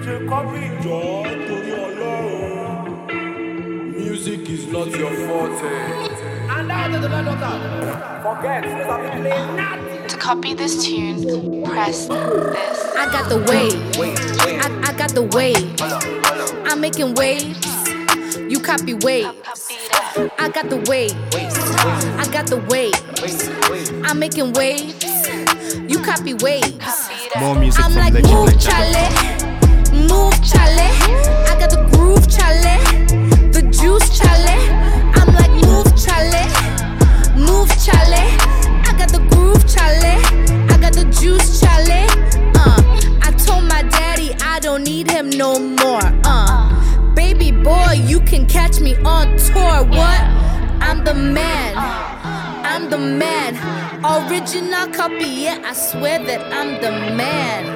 Music is not your forte. To copy this tune, press this. I got the wave. I got the wave. I'm making waves. You copy waves. I got the waves. I got the waves. I'm making waves. You copy waves. More music I'm from like, Legend move, Legend. Charlie. Move, Charlie. I got the groove, Charlie. The juice, Charlie. I'm like, move, Charlie. Move, Charlie. I got the groove, Charlie. I got the juice, Charlie. I told my daddy I don't need him no more. Baby boy, you can catch me on tour. What? I'm the man. I'm the man. Original copy, yeah, I swear that I'm the man.